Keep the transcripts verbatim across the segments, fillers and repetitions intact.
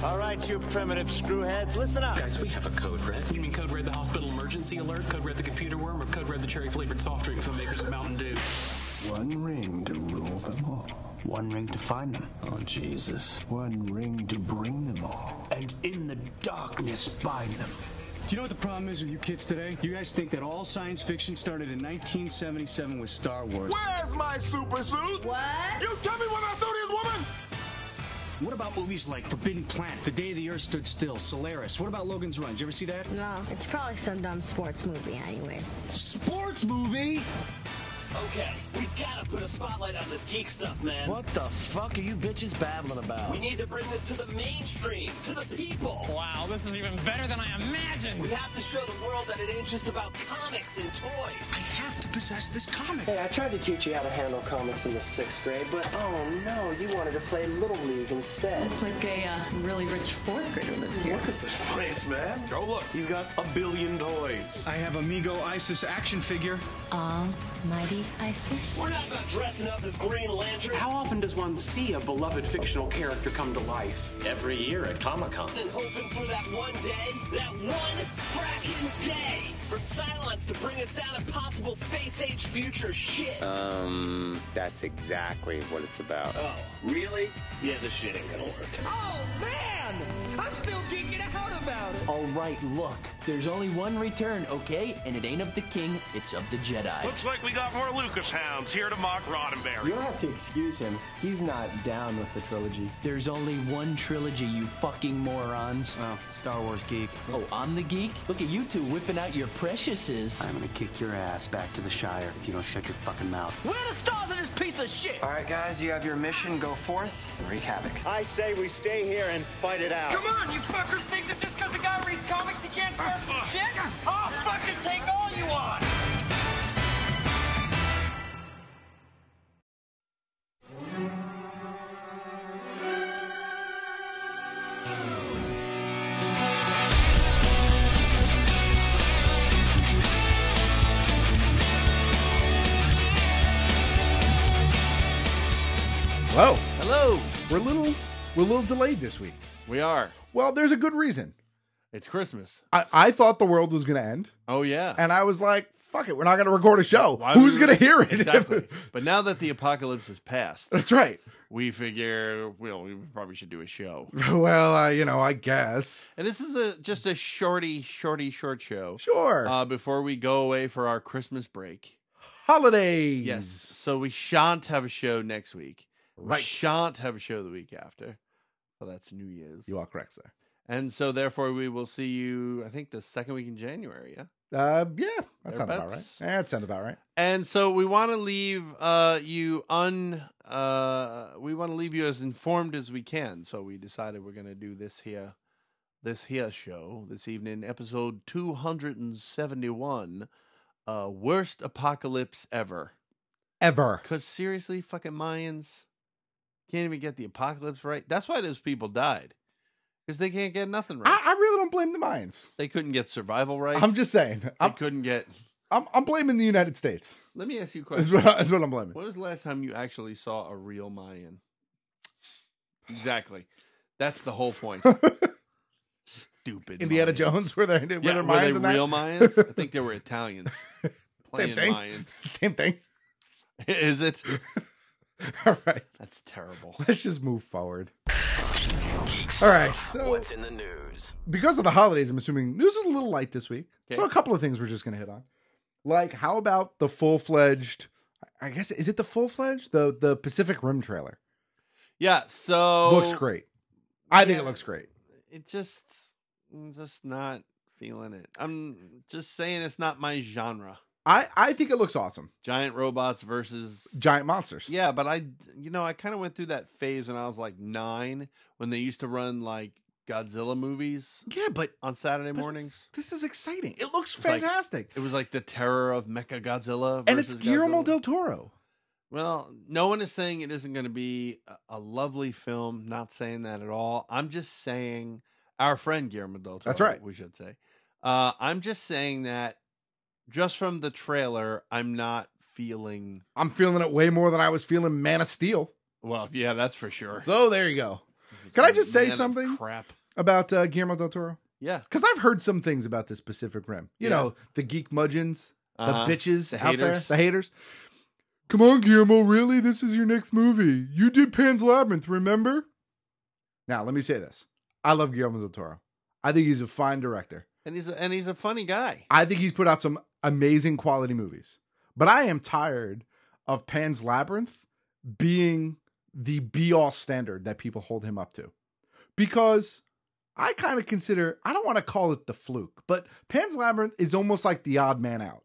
All right, you primitive screwheads, listen up. Guys, we have a code red. You mean code red the hospital emergency alert, code red the computer worm, or code red the cherry-flavored soft drink from makers of Mountain Dew? One ring to rule them all. One ring to find them. Oh, Jesus. One ring to bring them all. And in the darkness bind them. Do you know what the problem is with you kids today? You guys think that all science fiction started in nineteen seventy-seven with Star Wars. Where's my super suit? What? You tell me where my suit is, woman! What about movies like Forbidden Planet, The Day the Earth Stood Still, Solaris? What about Logan's Run? Did you ever see that? No, it's probably some dumb sports movie anyways. Sports movie? Okay, we gotta put a spotlight on this geek stuff, man. What the fuck are you bitches babbling about? We need to bring this to the mainstream, to the people. Wow, this is even better than I imagined. We have to show the world that it ain't just about comics and toys. I have to possess this comic. Hey, I tried to teach you how to handle comics in the sixth grade, but oh no, you wanted to play Little League instead. Looks like a uh, really rich fourth grader lives here. Look at this place, man. Oh, look, he's got a billion toys. I have Amigo Isis action figure. Almighty Isis? We're not about dressing up as Green Lantern. How often does one see a beloved fictional character come to life? Every year at Comic-Con. And hoping for that one day, that one fracking day, for Cylons to bring us down impossible space-age future shit. Um, that's exactly what it's about. Oh, really? Yeah, this shit ain't gonna work. Oh, man! I'm still geeking out about it. All right, look. There's only one return, okay? And it ain't of the king, it's of the Jedi. Looks like we got more Lucas hounds here to mock Roddenberry. You'll have to excuse him. He's not down with the trilogy. There's only one trilogy, you fucking morons. Oh, Star Wars geek. Oh, I'm the geek? Look at you two whipping out your preciouses. I'm gonna kick your ass back to the Shire if you don't shut your fucking mouth. Where are the stars in this piece of shit? All right, guys, you have your mission. Go forth and wreak havoc. I say we stay here and fight it out. Come on, you fuckers think that just because a guy reads comics he can't start some shit? I'll fucking take all you want! Hello. Hello. We're a little we're a little delayed this week. We are. Well, there's a good reason. It's Christmas. I, I thought the world was going to end. Oh, yeah. And I was like, fuck it, we're not going to record a show. Why Who's we- going to hear it? Exactly. But now that the apocalypse is past, That's right. we figure, well, we probably should do a show. Well, uh, you know, I guess. And this is a just a shorty, shorty, short show. Sure. Uh, before we go away for our Christmas break. Holidays. Yes. So we shan't have a show next week. Right. We shan't have a show the week after. Well, that's New Year's. You are correct, sir. And so, therefore, we will see you, I think, the second week in January, yeah? Uh, yeah, that sounds about right. Thereabouts. Yeah, that sounds about right. And so we want to leave uh, you un. Uh, we want to leave you as informed as we can. So we decided we're going to do this here, this here show this evening, episode two hundred seventy-one, uh, worst apocalypse ever. Ever. Because seriously, fucking Mayans can't even get the apocalypse right. That's why those people died. Because they can't get nothing right. I, I really don't blame the Mayans. They couldn't get survival right. I'm just saying. They I'm, couldn't get. I'm, I'm blaming the United States. Let me ask you a That's question. what, that's what I'm blaming. When was the last time you actually saw a real Mayan? Exactly. That's the whole point. Stupid. Indiana Mayans. Jones, were there, were Yeah, there were Mayans they in that? real Mayans? I think they were Italians. Same Playing thing. Mayans. Same thing. Is it? All right. That's terrible. Let's just move forward. All right. So What's in the news? because of the holidays, I'm assuming news is a little light this week. Okay. So a couple of things we're just going to hit on. Like, how about the full-fledged, I guess, is it the full-fledged? The the Pacific Rim trailer. Yeah, so... Looks great. I think Yeah. it looks great. It just... I'm just not feeling it. I'm just saying it's not my genre. I, I think it looks awesome. Giant robots versus... Giant monsters. Yeah, but I... You know, I kind of went through that phase when I was like nine, when they used to run, like, Godzilla movies. Yeah, but... On Saturday but mornings. This is exciting. It looks It's like- fantastic. It was like the terror of Mecha Godzilla. And it's versus Guillermo Godzilla. del Toro. Well, no one is saying it isn't going to be a, a lovely film. Not saying that at all. I'm just saying our friend Guillermo del Toro. That's right. We should say. Uh, I'm just saying that just from the trailer, I'm not feeling. I'm feeling it way more than I was feeling Man of Steel. Well, yeah, that's for sure. So there you go. Can I just say Man of something crap. about uh, Guillermo del Toro? Yeah. Because I've heard some things about this Pacific Rim. You Yeah. know, the geek mudgeons, Uh-huh. the bitches The out there, haters. the haters. Come on, Guillermo, really? This is your next movie. You did Pan's Labyrinth, remember? Now, let me say this. I love Guillermo del Toro. I think he's a fine director. And he's a, and he's a funny guy. I think he's put out some amazing quality movies. But I am tired of Pan's Labyrinth being the be-all standard that people hold him up to. Because I kind of consider, I don't want to call it the fluke, but Pan's Labyrinth is almost like the odd man out.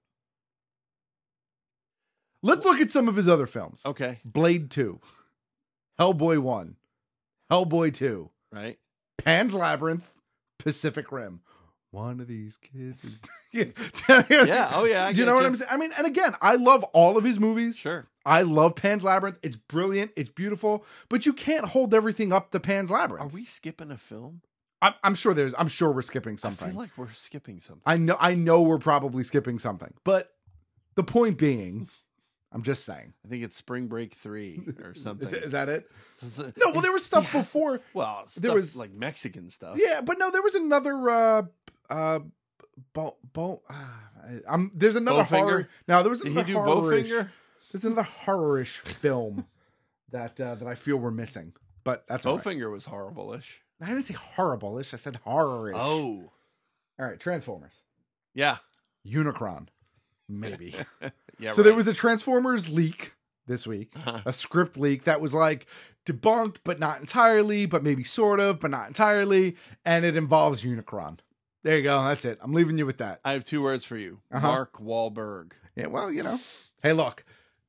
Let's look at some of his other films. Okay. Blade two, Hellboy one, Hellboy two, Right. Pan's Labyrinth, Pacific Rim. One of these kids is... yeah. Yeah, oh yeah, I Do you get know what you. I'm saying? I mean, and again, I love all of his movies. Sure. I love Pan's Labyrinth. It's brilliant. It's beautiful. But you can't hold everything up to Pan's Labyrinth. Are we skipping a film? I'm, I'm sure there's. I'm sure we're skipping something. I feel like we're skipping something. I know. I know we're probably skipping something. But the point being, I'm just saying. I think it's Spring Break three or something. Is, is that it? Is it- No. Well, there was stuff He has- before. Well, there stuff was like Mexican stuff. Yeah, but no, there was another. Uh, uh, bo, bo, uh, I'm, there's another Bowfinger? horror. Now there was Did he another do horror-ish- Bowfinger? There's another horror-ish film that uh, that I feel we're missing. But that's all right. Bowfinger was horrible-ish. I didn't say horrible-ish. I said horror-ish. Oh. All right, Transformers. Yeah. Unicron. Maybe. Yeah. so right. there was a Transformers leak this week, Uh-huh. a script leak that was like debunked, but not entirely, but maybe sort of, but not entirely. And it involves Unicron. There you go. That's it. I'm leaving you with that. I have two words for you. Uh-huh. Mark Wahlberg. Yeah, well, you know. Hey, look.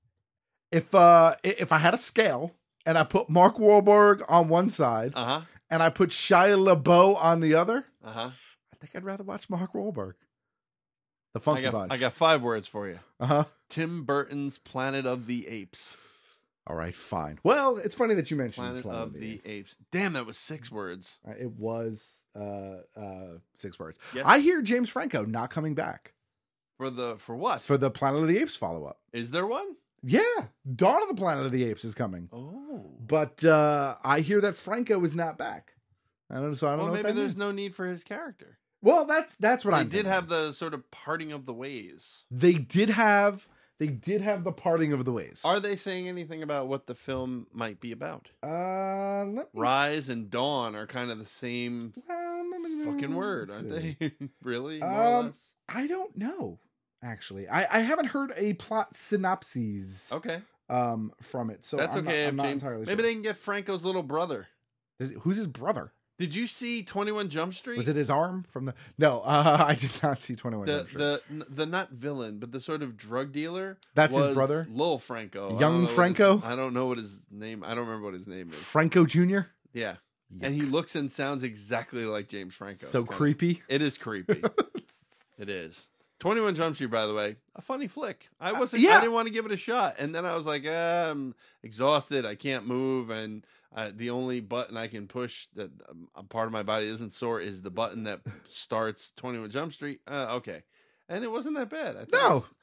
If uh if I had a scale and I put Mark Wahlberg on one side Uh-huh. and I put Shia LaBeouf on the other, Uh-huh. I think I'd rather watch Mark Wahlberg. The I Funky got, Bunch. I got five words for you. Uh-huh. Tim Burton's Planet of the Apes. All right, fine. Well, it's funny that you mentioned Planet, Planet of the Apes. Damn, that was six words. Uh, It was uh, uh, six words. Yes. I hear James Franco not coming back For the for what? for the Planet of the Apes follow-up. Is there one? Yeah, Dawn of the Planet of the Apes is coming. Oh. But uh, I hear that Franco is not back. I don't. So I don't Well, know. maybe what that there's means. no need for his character. Well, that's that's what They I did have the sort of parting of the ways. They did have. They did have the parting of the ways. Are they saying anything about what the film might be about? Uh, let me Rise and Dawn are kind of the same Well, let me- fucking word, let's aren't see. they? Really? More or Um, less? I don't know. Actually, I, I haven't heard a plot synopsis Okay. um from it, so That's I'm okay. Not, if I'm not James- entirely maybe sure. they can get Franco's little brother. Is it- who's his brother? Did you see twenty-one Jump Street? Was it his arm from the? No, uh, I did not see twenty-one. the Jump Street. the the not villain, but the sort of drug dealer? That's his was brother? Lil Franco. I don't Young know what his- Franco? I don't know what his name. I don't remember what his name is. Franco Junior Yeah. And he looks and sounds exactly like James Franco. So It's kinda- creepy. It is creepy. It is. twenty-one Jump Street, by the way, a funny flick. I wasn't. yeah. I didn't want to give it a shot, and then I was like, ah, I'm exhausted. I can't move, and uh, the only button I can push that um, a part of my body isn't sore is the button that starts twenty-one Jump Street. Uh, okay, and it wasn't that bad. I thought No. it was-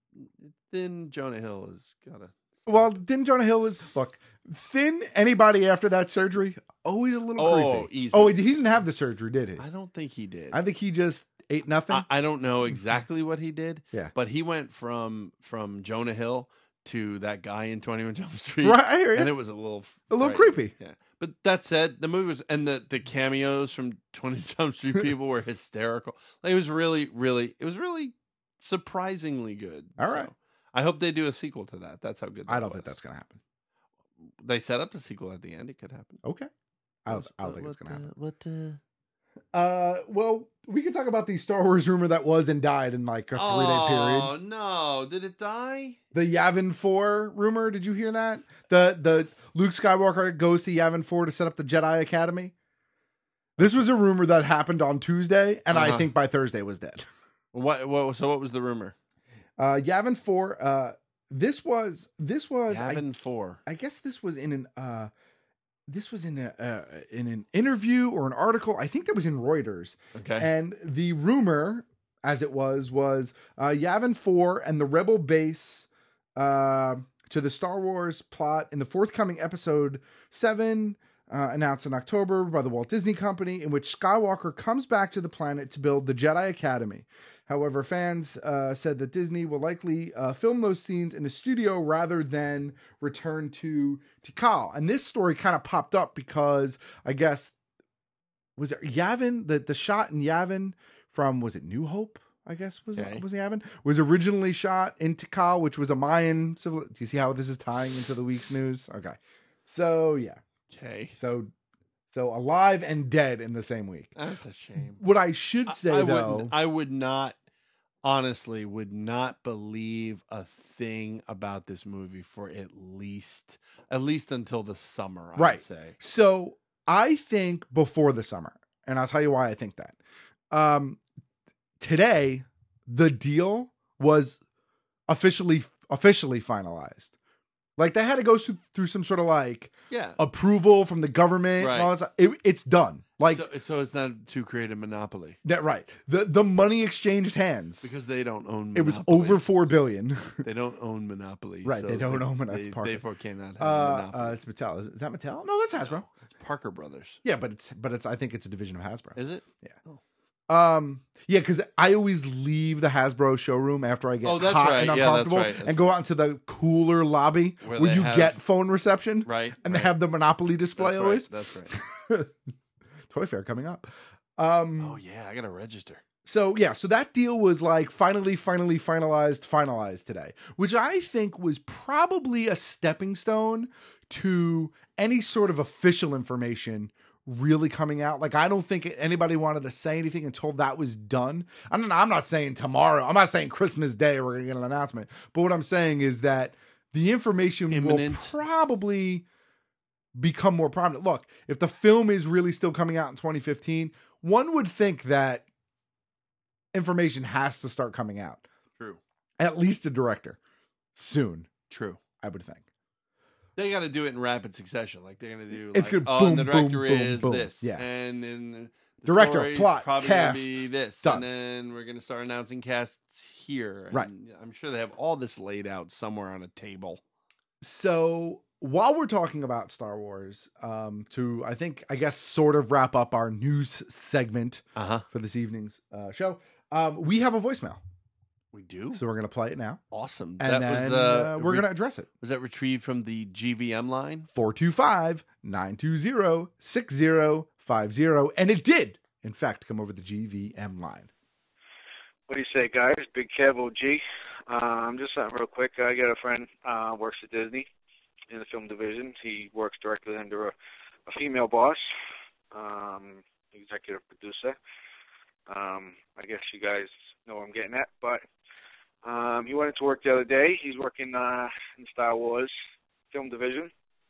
Then Jonah Hill has got a. Well, didn't Jonah Hill look thin? Anybody after that surgery? Always a little Oh, creepy. easy. Oh, he didn't have the surgery, did he? I don't think he did. I think he just ate nothing. I, I don't know exactly what he did. Yeah. But he went from from Jonah Hill to that guy in twenty-one Jump Street. Right, I hear you. And it was a little A little frightening. creepy. Yeah. But that said, the movie was and the, the cameos from twenty Jump Street people were hysterical. Like, it was really, really it was really surprisingly good. All right. So, I hope they do a sequel to that. That's how good that I don't was. think that's gonna happen. They set up the sequel at the end. It could happen. Okay. I don't, I don't What- think it's what, gonna happen. uh, What uh Uh, well, we can talk about the Star Wars rumor that was and died in like a three day Oh period. no! Did it die? The Yavin four rumor. Did you hear that? The the Luke Skywalker goes to Yavin four to set up the Jedi Academy. This was a rumor that happened on Tuesday, and I Uh-huh. think by Thursday was dead. What? What? So what was the rumor? Uh, Yavin four. Uh, this was this was I, Yavin four. I guess this was in an uh, this was in a uh, in an interview or an article. I think that was in Reuters. Okay. And the rumor, as it was, was uh, Yavin four and the Rebel base uh, to the Star Wars plot in the forthcoming episode seven uh, announced in October by the Walt Disney Company, in which Skywalker comes back to the planet to build the Jedi Academy. However, fans uh, said that Disney will likely uh, film those scenes in a studio rather than return to Tikal. And this story kind of popped up because I guess, was it Yavin? The, the shot in Yavin from, was it New Hope? I guess was Okay. was Yavin? Was originally shot in Tikal, which was a Mayan civil. Do you see how this is tying into the week's news? Okay. So, yeah. Okay. So, so alive and dead in the same week. That's a shame. What I should say, I, I though, wouldn't- I would not, honestly, would not believe a thing about this movie for at least, at least until the summer. I right. would say. So I think before the summer, and I'll tell you why I think that. Um, today, the deal was officially officially finalized. Like they had to go through, through some sort of like Yeah. approval from the government. Right. And all that stuff. It, it's done. Like so, so it's not to create a monopoly that, right? The the money exchanged hands. because they don't own. It was Monopoly. over four billion. They don't own Monopoly. Right, so they don't own Monopoly. They, It's Parker. therefore cannot have Uh, a monopoly. uh, it's Mattel. Is, is that Mattel? No, that's Hasbro. It's Parker Brothers. Yeah, but it's but it's. I think it's a division of Hasbro. Is it? Yeah. Um. Yeah, because I always leave the Hasbro showroom after I get Oh, that's hot right. and Yeah, that's uncomfortable, right. That's and go out into the cooler lobby Where where, they you have- get phone reception, Right, And right. they have the Monopoly display That's right, always. That's right. Toy Fair coming up. Um. Oh yeah, I gotta register. So yeah, so that deal was like finally, finally finalized, finalized today, which I think was probably a stepping stone to any sort of official information really coming out. Like I don't think anybody wanted to say anything until that was done. I don't know. I'm not saying tomorrow. I'm not saying Christmas Day we're gonna get an announcement. But what I'm saying is that the information Imminent. will probably become more prominent. Look, if the film is really still coming out in twenty fifteen, one would think that information has to start coming out. True. At least a director soon. True. I would think. They got to do it in rapid succession. Like they're gonna do. It's like, good. Oh, Boom, and the boom, director boom, is boom. this. Yeah. And then the Director, story plot, probably cast, gonna be this, done. and then we're gonna start announcing casts here. And Right. I'm sure they have all this laid out somewhere on a table. So while we're talking about Star Wars, um, to I think I guess sort of wrap up our news segment Uh-huh. for this evening's uh, show, um, we have a voicemail. We do. So we're gonna play it now. Awesome. And that then was uh, uh, we're re- gonna address it. Was that retrieved from the G V M line? four two five, nine two zero, six zero five zero. And it did, in fact, come over the G V M line. What do you say, guys? Big Kev O G. Um, just something real quick. I got a friend uh, works at Disney in the film division. He works directly under a, a female boss, um, executive producer. Um, I guess you guys know what I'm getting at. But um, he went into work the other day. He's working uh, in Star Wars film division,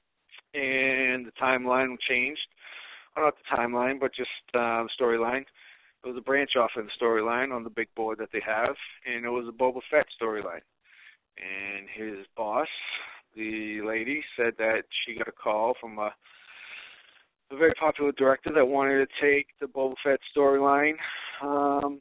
and the timeline changed. Well, not the timeline, but just uh, the storyline. It was a branch off of the storyline on the big board that they have, and it was a Boba Fett storyline. And his boss, the lady, said that she got a call from a, a very popular director that wanted to take the Boba Fett storyline um,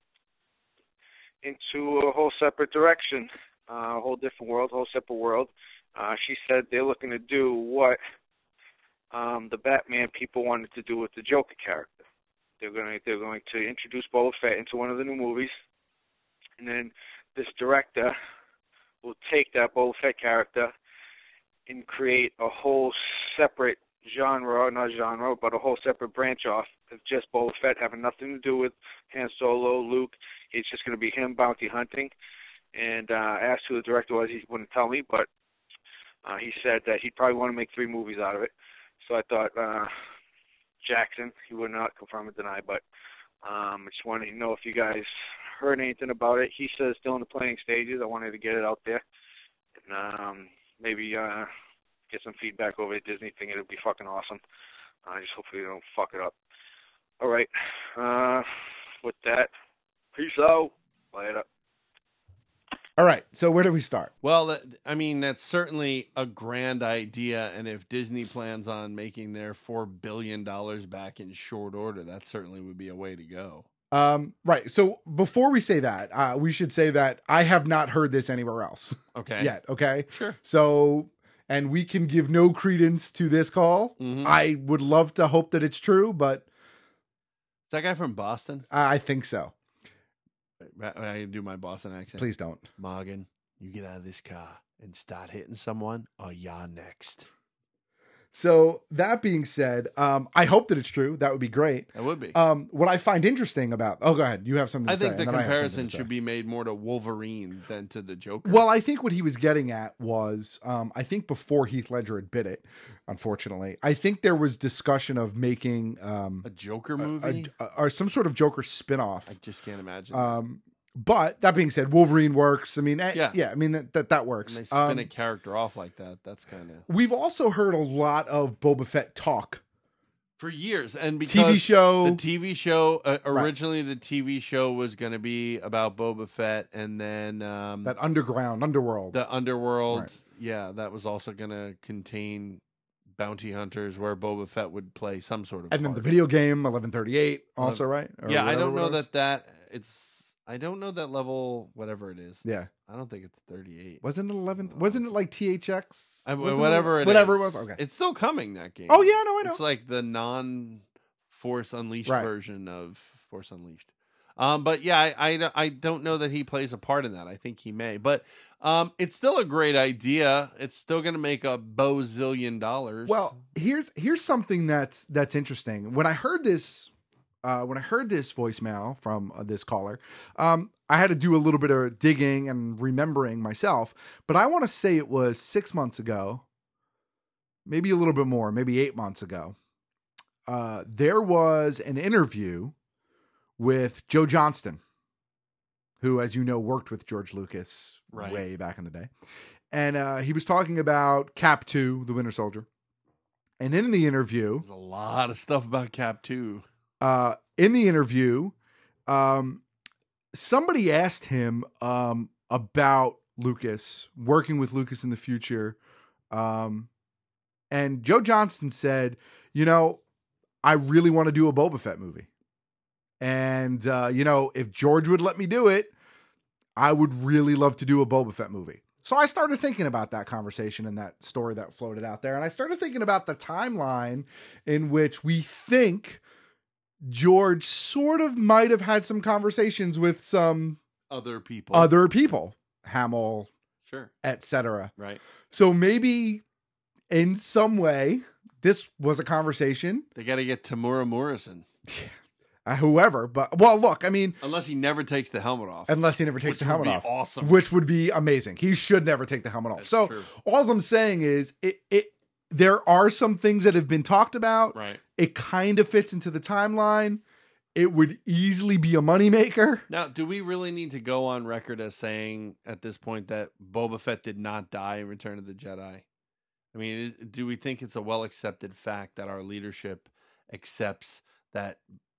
into a whole separate direction, uh, a whole different world, a whole separate world. Uh, she said they're looking to do what um, the Batman people wanted to do with the Joker character. They're going to they're going to introduce Boba Fett into one of the new movies, and then this director will take that Boba Fett character and create a whole separate genre, not genre, but a whole separate branch off of just Boba Fett having nothing to do with Han Solo, Luke. It's just going to be him bounty hunting. And uh, I asked who the director was. He wouldn't tell me, but uh, he said that he'd probably want to make three movies out of it. So I thought uh, Jackson, he would not confirm or deny, but um, I just wanted to know if you guys heard anything about it. He says still in the planning stages. I wanted to get it out there and um, maybe uh, get some feedback over at Disney. Think it'd be fucking awesome. I uh, just hopefully they don't fuck it up. All right. Uh, with that, peace out. Later. All right. So where do we start? Well, that, I mean, that's certainly a grand idea, and if Disney plans on making their four billion dollars back in short order, that certainly would be a way to go. Um, right. So before we say that, uh, we should say that I have not heard this anywhere else. Okay. Yet. Okay. Sure. So and we can give no credence to this call. Mhm. I would love to hope that it's true, but Is that guy from Boston? I think so. I, I do my Boston accent. Please don't. Morgan, you get out of this car and start hitting someone, or you're next. So that being said, um, I hope that it's true. That would be great. That would be. Um, what I find interesting about, oh, go ahead. You have something to I say. think the and then I have something comparison to say. should be made more to Wolverine than to the Joker. Well, I think what he was getting at was, um, I think before Heath Ledger had bit it, unfortunately, I think there was discussion of making um, a Joker a- movie? a- a- or some sort of Joker spinoff. I just can't imagine. Um, but that being said, Wolverine works. I mean, eh, Yeah. yeah, I mean that that, that works. When they spin Um, a character off like that, that's kind of we've also heard a lot of Boba Fett talk. for years. And because T V show. the T V show uh, originally the T V show was going to be about Boba Fett, and then um, That underground, underworld. the underworld, Right. yeah, that was also going to contain bounty hunters, where Boba Fett would play some sort of and then part. the video game, eleven thirty-eight, also, right? Or yeah, I whatever don't know it was. that that it's. I don't know that level, whatever it is. Yeah. I don't think it's thirty-eight. Wasn't it eleven? Wasn't it like T H X? I, Wasn't whatever it whatever is. it was. Okay. It's still coming, that game. Oh, yeah, no, I know. It's like the non-Force Unleashed Right. version of Force Unleashed. Um, but yeah, I, I, I don't know that he plays a part in that. I think he may. But um, it's still a great idea. It's still going to make a bozillion dollars. Well, here's here's something that's that's interesting. When I heard this, uh, when I heard this voicemail from uh, this caller, um, I had to do a little bit of digging and remembering myself. But I want to say it was six months ago, maybe a little bit more, maybe eight months ago. Uh, there was an interview with Joe Johnston, who, as you know, worked with George Lucas Right. way back in the day. And uh, he was talking about Cap two, the Winter Soldier. And in the interview, There's a lot of stuff about Cap too. uh, in the interview, um, somebody asked him um, about Lucas, working with Lucas in the future. Um, and Joe Johnston said, you know, I really want to do a Boba Fett movie. And, uh, you know, if George would let me do it, I would really love to do a Boba Fett movie. So I started thinking about that conversation and that story that floated out there. And I started thinking about the timeline in which we think George sort of might have had some conversations with some Other people. other people, Hamill, Sure. et cetera. Right. So maybe in some way, this was a conversation, They got to get Tamura Morrison. uh, whoever, but well, look, I mean, Unless he never takes the helmet off. unless he never takes Which the would helmet be off, awesome. which would be amazing. He should never take the helmet off. That's so true. all I'm saying is it, it, there are some things that have been talked about. Right. It kind of fits into the timeline. It would easily be a moneymaker. Now, do we really need to go on record as saying at this point that Boba Fett did not die in Return of the Jedi? I mean, is- do we think it's a well-accepted fact that our leadership accepts that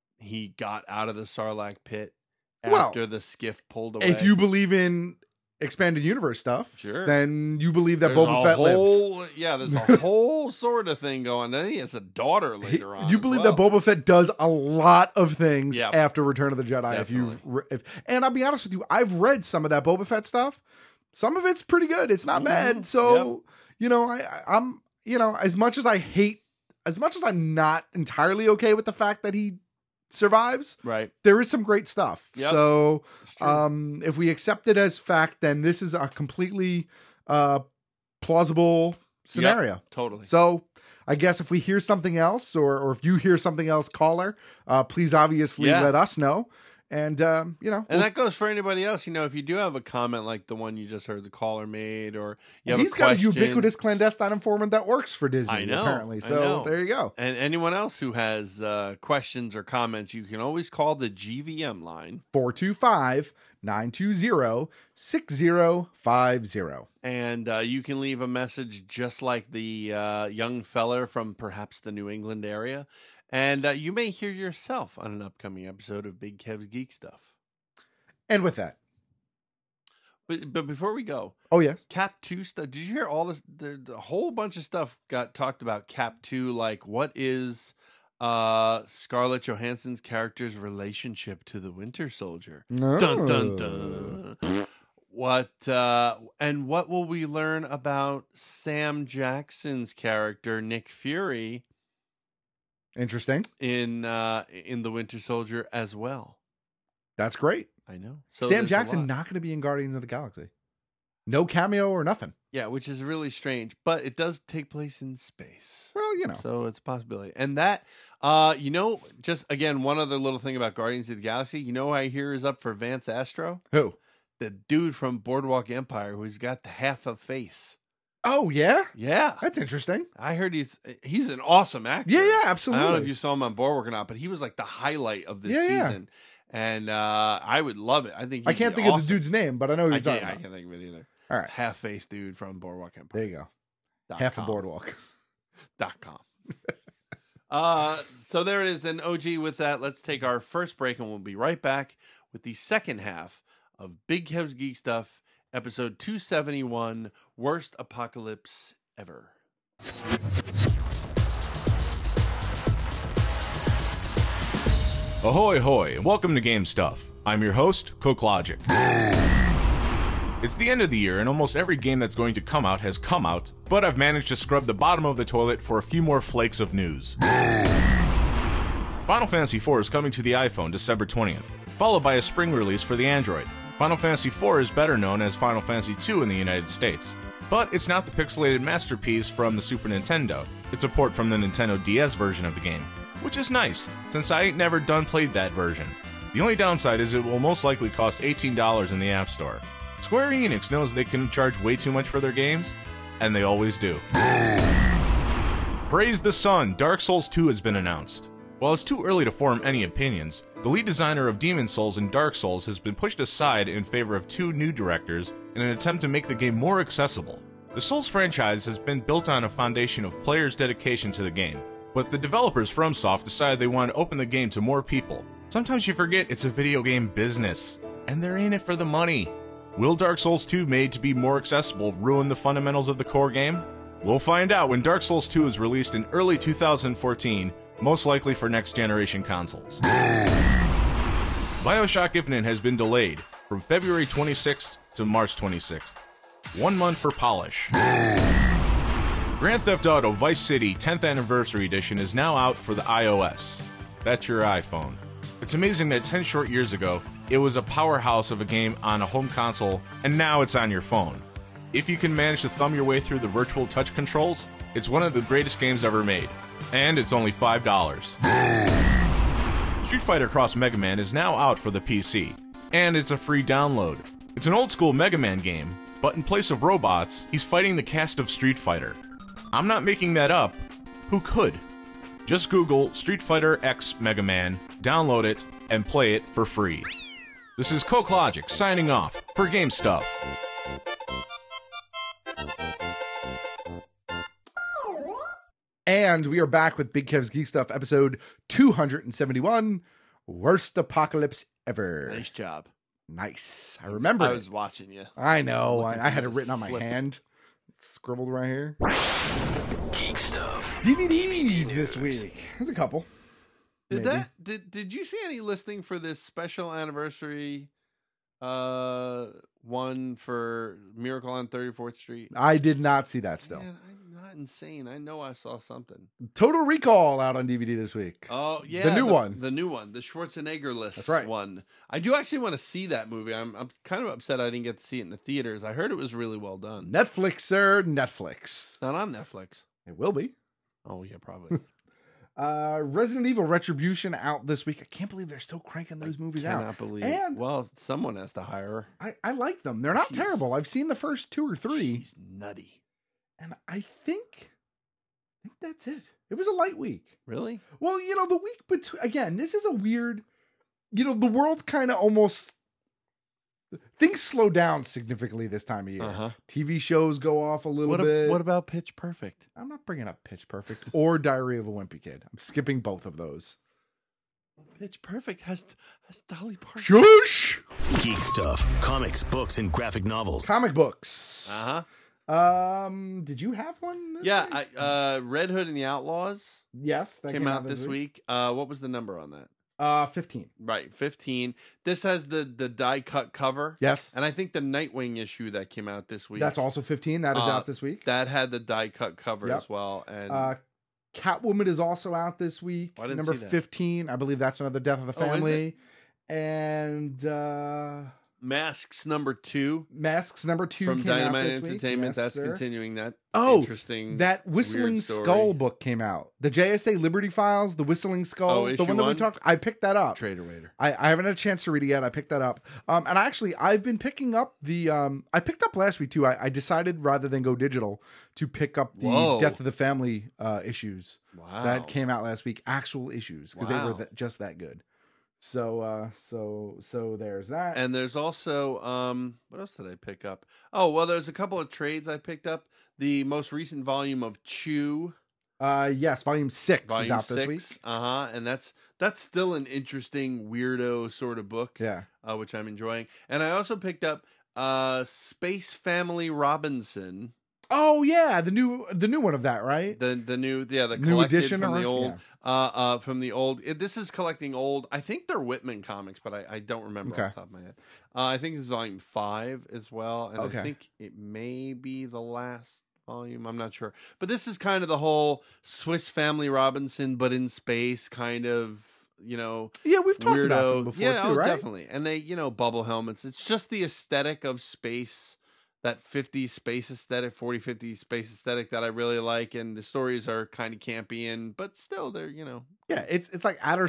he got out of the Sarlacc pit Well, after the skiff pulled away? If you believe in expanded universe stuff, Sure. then you believe that There's Boba a Fett whole, lives. Yeah, there's a whole sort of thing going. Then he has a daughter later on. You as believe well. that Boba Fett does a lot of things Yep. after Return of the Jedi. If you, if and I'll be honest with you, I've read some of that Boba Fett stuff. Some of it's pretty good. It's not bad. So you know, I, I- I'm you know, as much as I hate, as much as I'm not entirely okay with the fact that he survives, right? There is some great stuff. Yep. So um, if we accept it as fact, then this is a completely uh, plausible scenario. Yep, totally. So I guess if we hear something else, or or if you hear something else, caller, uh, please obviously Yeah. let us know. And um, you know, And that goes for anybody else. You know, if you do have a comment like the one you just heard the caller made, or you have he's a got a question, ubiquitous clandestine informant that works for Disney. I know, apparently. I So know. there you go. And anyone else who has uh, questions or comments, you can always call the G V M line. four two five, nine two zero, six zero five zero. And uh, you can leave a message just like the uh, young feller from perhaps the New England area. And uh, you may hear yourself on an upcoming episode of Big Kev's Geek Stuff. And with that, But, but before we go, oh yes, Cap two stuff. Did you hear all this? There's a whole bunch of stuff got talked about Cap two. Like, what is uh, Scarlett Johansson's character's relationship to the Winter Soldier? Oh. Dun dun dun. what uh, and what will we learn about Sam Jackson's character, Nick Fury? Interesting. In uh, in The Winter Soldier as well. That's great. I know. So Sam Jackson not going to be in Guardians of the Galaxy. No cameo or nothing. Yeah, which is really strange, but it does take place in space. Well, you know. So it's a possibility. And that, uh, you know, just again, one other little thing about Guardians of the Galaxy. You know who I hear is up for Vance Astro? Who? The dude from Boardwalk Empire who's got the half a face. Oh, yeah? Yeah. That's interesting. I heard he's he's an awesome actor. Yeah, yeah, absolutely. I don't know if you saw him on Boardwalk or not, but he was like the highlight of this yeah, season. Yeah. And uh, I would love it. I think I can't think awesome. of the dude's name, but I know who you're I talking can't, about. I can't think of it either. All right. Half-face dude from Boardwalk Empire. There you go. Dot Half com. a boardwalk. Dot com. uh, so there it is. And O G, with that, let's take our first break, and we'll be right back with the second half of Big Kev's Geek Stuff, episode two seventy-one, Worst Apocalypse Ever. Ahoy hoy, and welcome to Game Stuff. I'm your host, CokeLogic. It's the end of the year, and almost every game that's going to come out has come out, but I've managed to scrub the bottom of the toilet for a few more flakes of news. Final Fantasy four is coming to the iPhone December twentieth, followed by a spring release for the Android. Final Fantasy four is better known as Final Fantasy two in the United States, but it's not the pixelated masterpiece from the Super Nintendo. It's a port from the Nintendo D S version of the game, which is nice, since I ain't never done played that version. The only downside is it will most likely cost eighteen dollars in the App Store. Square Enix knows they can charge way too much for their games, and they always do. Praise the sun, Dark Souls two has been announced. While it's too early to form any opinions, the lead designer of Demon's Souls and Dark Souls has been pushed aside in favor of two new directors in an attempt to make the game more accessible. The Souls franchise has been built on a foundation of players' dedication to the game, but the developers FromSoft decided they want to open the game to more people. Sometimes you forget it's a video game business, and they're in it for the money. Will Dark Souls two, made to be more accessible, ruin the fundamentals of the core game? We'll find out when Dark Souls two is released in early two thousand fourteen, most likely for next-generation consoles. BioShock Infinite has been delayed from February twenty-sixth to March twenty-sixth. One month for polish. Grand Theft Auto Vice City tenth Anniversary Edition is now out for the iOS. That's your iPhone. It's amazing that ten short years ago, it was a powerhouse of a game on a home console, and now it's on your phone. If you can manage to thumb your way through the virtual touch controls, it's one of the greatest games ever made. And it's only five dollars. Street Fighter Cross Mega Man is now out for the P C, and it's a free download. It's an old-school Mega Man game, but in place of robots, he's fighting the cast of Street Fighter. I'm not making that up. Who could? Just Google Street Fighter X Mega Man, download it, and play it for free. This is CokeLogic signing off for Game Stuff. And we are back with Big Kev's Geek Stuff, episode two seventy-one, Worst Apocalypse Ever. Nice job. Nice. I remember I it. was watching you. I know. I, Looking I for had it the written on my slip. hand. Scribbled right here. Geek Stuff. D V Ds this week. There's a couple. Did Maybe. that? Did Did you see any listing for this special anniversary uh one for Miracle on thirty-fourth Street? I did not see that still. Man, I'm not insane. I know I saw something. Total Recall out on D V D this week. Oh yeah, The new one. the new one, the Schwarzenegger list. That's right. One. I do actually want to see that movie. I'm I'm kind of upset I didn't get to see it in the theaters. I heard it was really well done. Netflix, sir. Netflix. It's not on Netflix. It will be. Oh yeah, probably. Uh, Resident Evil Retribution out this week. I can't believe they're still cranking those movies Cannot out. believe. And well, someone has to hire her. I, I like them. They're not She's- terrible. I've seen the first two or three. She's nutty. And I think, I think that's it. It was a light week. Really? Well, you know, the week between, again, this is a weird, you know, the world kind of almost, things slow down significantly this time of year. Uh-huh. T V shows go off a little What, a- bit. what about Pitch Perfect? I'm not bringing up Pitch Perfect or Diary of a Wimpy Kid. I'm skipping both of those. Pitch Perfect has has Dolly Parton. Shush! Geek Stuff, comics, books, and graphic novels. Comic books. Uh huh. Um, did you have one? This Yeah, week? I, uh, Red Hood and the Outlaws Yes, that came, out this week. Uh, what was the number on that? Uh, fifteen. Right, fifteen. This has the the die cut cover. Yes. And I think the Nightwing issue that came out this week. That's also fifteen. That is uh, out this week. That had the die cut cover Yep. as well. And Uh, Catwoman is also out this week. I didn't Number see that. fifteen. I believe that's another Death of the Oh, is Family. And uh, Masks number two. Masks number two From came out Dynamite this week. Entertainment. Yes, That's sir. continuing that Oh, interesting. that Whistling weird story. Skull book came out. The J S A Liberty Files, the Whistling Skull, Oh, the issue one that we one? talked. I picked that up. Trader Waiter. I, I haven't had a chance to read it yet. I picked that up. Um, and actually, I've been picking up the. Um, I picked up last week too. I, I decided rather than go digital to pick up the Whoa. Death of the Family uh, issues Wow. that came out last week. Actual issues because they were Wow. th- just that good. So, uh, so, so there's that. And there's also um what else did I pick up? Oh, well, there's a couple of trades I picked up. The most recent volume of Chew. Uh, yes, volume six Volume is out six, this week. Uh-huh. And that's that's still an interesting weirdo sort of book. Yeah. Uh, which I'm enjoying. And I also picked up uh Space Family Robinson. Oh yeah, the new the new one of that, right? The the new yeah, the New collected edition from or- the old yeah. uh uh from the old it, this is collecting old I think they're Whitman comics, but I, I don't remember Okay. off the top of my head. Uh, I think it's volume five as well. And Okay. I think it may be the last volume. I'm not sure. But this is kind of the whole Swiss Family Robinson, but in space kind of, you know, Yeah, we've talked weirdo. about them before yeah, too, oh, right? definitely. And they, you know, bubble helmets. It's just the aesthetic of space, that fifties space aesthetic, forty fifties space aesthetic that I really like. And the stories are kind of campy, and but still they're, you know, Yeah, it's it's like outer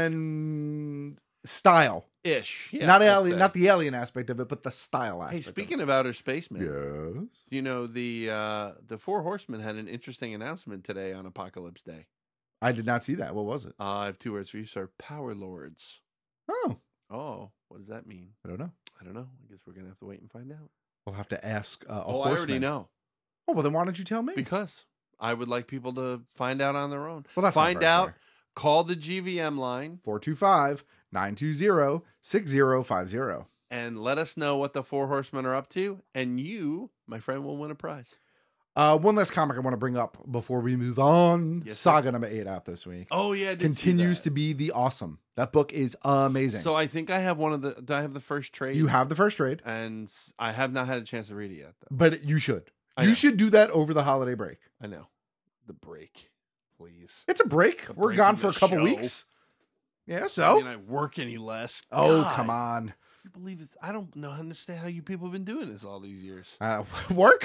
spacemen style. ish. Yeah, not that's alien, it. not the alien aspect of it, but the style Hey, aspect. speaking of outer space, man. Yes. You know, the uh the Four Horsemen had an interesting announcement today on Apocalypse Day. I did not see that. What was it? Uh, I have two words for you, sir. Power Lords. Oh, Oh, what does that mean? I don't know. I don't know. I guess we're gonna have to wait and find out. We'll have to ask uh, a Oh, I already horseman. know. Oh, well, then why don't you tell me? Because I would like people to find out on their own. Well, that's not find very out. fair. Call the G V M line four two five, nine two zero, six zero five zero. and let us know what the Four Horsemen are up to, and you, my friend, will win a prize. Uh, one last comic I want to bring up before we move on. Yes, Saga number eight out this week. Oh yeah, I did see Continues that. to be the awesome. That book is amazing. So I think I have one of the. Do I have the first trade? you have the first trade, and s- I have not had a chance to read it yet. Though. but you should. I You know. should do that over the holiday break. I know the break, please. It's a break. The We're break gone in for a the couple show. weeks. Yeah, I so. mean, I work any less. Oh, God. come on. I believe it. I don't know understand how you people have been doing this all these years. Uh, work?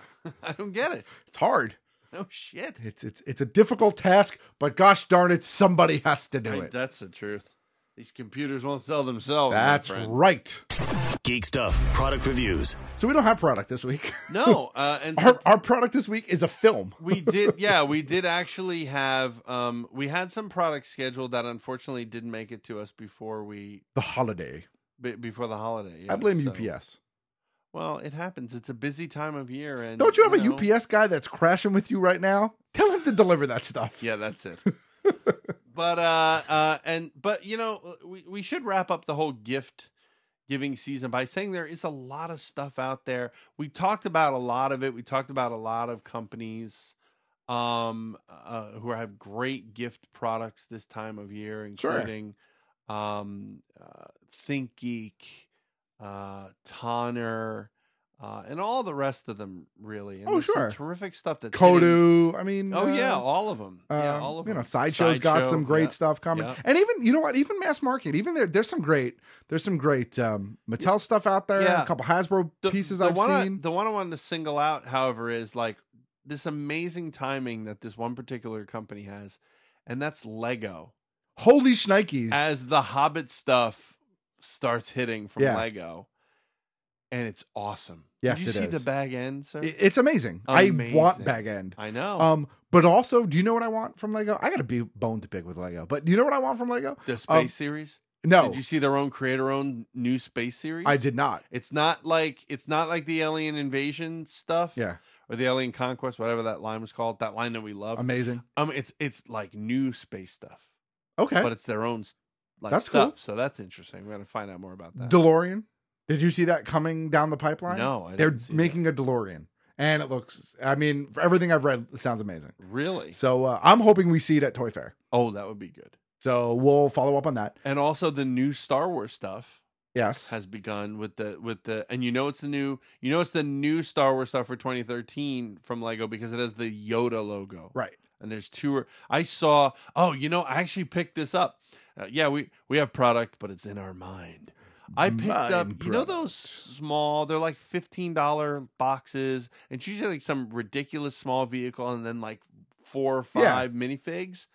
I don't get it. It's hard. No shit. It's it's it's a difficult task, but gosh darn it, somebody has to do I- it. That's the truth. These computers won't sell themselves. my That's friend. right. Geek stuff, product reviews. So we don't have product this week. No, uh, and our our product this week is a film. we did. Yeah, we did actually have. Um, we had some products scheduled that unfortunately didn't make it to us before we The holiday. be, before the holiday. Yeah, I blame so- U P S. Well, it happens. It's a busy time of year, and Don't you have a know, U P S guy that's crashing with you right now? Tell him to deliver that stuff. Yeah, that's it. but uh, uh, and but you know, we we should wrap up the whole gift giving season by saying there is a lot of stuff out there. We talked about a lot of it. We talked about a lot of companies um uh, who have great gift products this time of year, including um uh, ThinkGeek, uh Tonner, uh and all the rest of them, really. And Oh, there's some sure. terrific stuff that's hitting- Kodu. I mean, Oh uh, yeah, all of them. yeah, uh, all of you them. know, Sideshow's got Sideshow, some great yeah, stuff coming, yeah. and even you know what, even mass market, even there, there's some great, there's some great um, Mattel stuff out there. Yeah. A couple Hasbro The- pieces the I've one I- seen. the one I wanted to single out, however, is like this amazing timing that this one particular company has, and that's Lego. Holy shnikes! As the Hobbit stuff starts hitting from Yeah. Lego, and it's awesome. Yes, Did you it see is. the bag end, sir? I- It's amazing. Amazing. I want bag end. I know. Um, but also, do you know what I want from Lego? I got to be bone to pick with Lego. But do you know what I want from Lego? The space Um, series. No, Did you see their own creator-owned new space series? I did not. It's not like it's not like the Alien Invasion stuff. Yeah. Or the Alien Conquest, whatever that line was called. That line that we love. Amazing. Um, it's it's like new space stuff. Okay. But it's their own s- like That's stuff. cool. So that's interesting. We're gonna find out more about that. DeLorean. Did you see that coming down the pipeline? No, I They're didn't see making a DeLorean, and it looks. I mean, for everything I've read, it sounds amazing. Really? So uh, I'm hoping we see it at Toy Fair. Oh, that would be good. So we'll follow up on that. And also the new Star Wars stuff. Yes. Has begun with the with the and you know it's the new you know it's the new Star Wars stuff for twenty thirteen from Lego because it has the Yoda logo. Right. And there's two I saw oh, you know, I actually picked this up. Uh, yeah, we we have product, but it's in our mind. I picked Mind up you know product. those small, they're like fifteen dollars boxes, and it's usually like some ridiculous small vehicle and then like four or five Yeah. minifigs.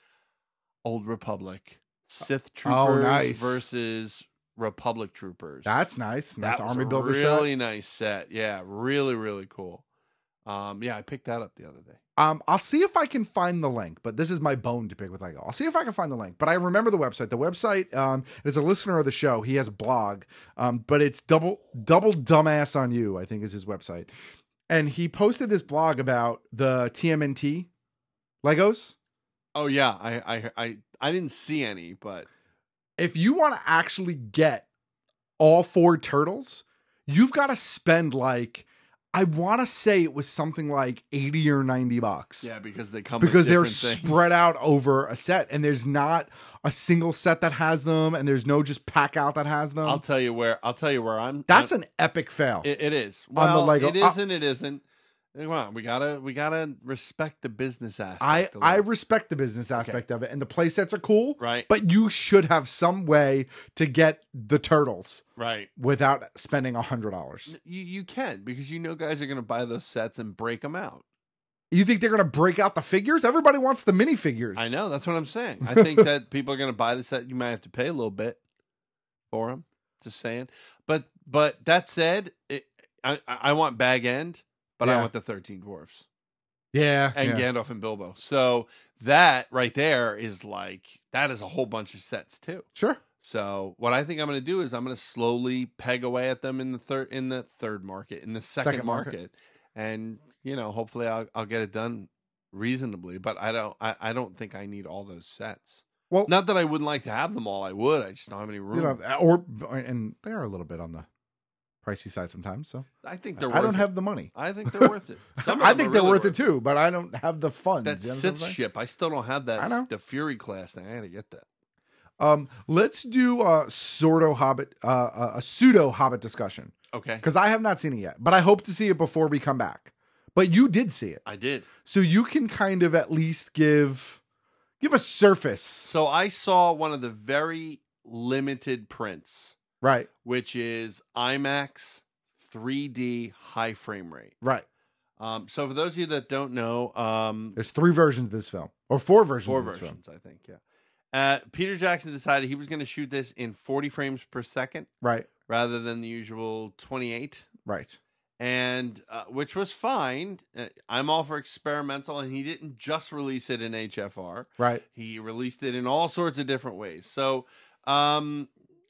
Old Republic. Sith Oh, Troopers nice. versus Republic Troopers. That's nice. Nice That was army a builder really set. nice set. Yeah, really, really cool. Um, yeah, I picked that up the other day. Um, I'll see if I can find the link, but this is my bone to pick with Lego. I'll see if I can find the link, but I remember the website. The website um, is a listener of the show. He has a blog, um, but it's double double dumbass on you, I think is his website. And he posted this blog about the T M N T Legos. Oh yeah, I I I, I didn't see any, but If you want to actually get all four turtles, you've got to spend like, I want to say it was something like eighty or ninety bucks. yeah, because they come Because with they're different things. spread out over a set, and there's not a single set that has them, and there's no just pack out that has them. I'll tell you where I'll tell you where I'm. That's I'm, an epic fail. It, it is on the well, Lego. It is and it isn't. Come on, we gotta we gotta respect the business aspect. I, a I little. respect the business aspect of it, and the play sets are cool, Right. But you should have some way to get the turtles right. without spending a hundred dollars. You you can because you know guys are gonna buy those sets and break them out. You think they're going to break out the figures? Everybody wants the minifigures. I know. That's what I'm saying. I think that people are going to buy the set. You might have to pay a little bit for them. Just saying. But but that said, it, I I want Bag End, but I Yeah. want the thirteen Dwarfs Yeah, and yeah. Gandalf and Bilbo. So that right there is like that is a whole bunch of sets too. Sure. So what I think I'm going to do is I'm going to slowly peg away at them in the third in the third market in the second, Second market. market. and you know hopefully I'll I'll get it done reasonably. But I don't I, I don't think I need all those sets. Well, Not that I wouldn't like to have them all. I would. I just don't have any room. You know, or and they are a little bit on the pricey side sometimes. So I think they're. I don't worth have it. the money. I think they're worth it. Some of I them think are they're really worth it too, but I don't have the funds. That You know what I'm Sith saying? ship. I still don't have that. I know. The Fury class thing. I got to get that. Um, let's do a pseudo Hobbit, uh, a pseudo Hobbit discussion. Okay. Because I have not seen it yet, but I hope to see it before we come back. But you did see it, I did. so you can kind of at least give give a surface, So I saw one of the very limited prints, right? which is IMAX three D high frame rate. Right. Um, so for those of you that don't know, um, There's three versions of this film, or four versions. four of this versions, I think. Yeah. Uh, Peter Jackson decided he was going to shoot this in forty frames per second, Right. rather than the usual twenty-eight. Right. And uh, which was fine. Uh, I'm all for experimental, and he didn't just release it in H F R. Right. He released it in all sorts of different ways. So um,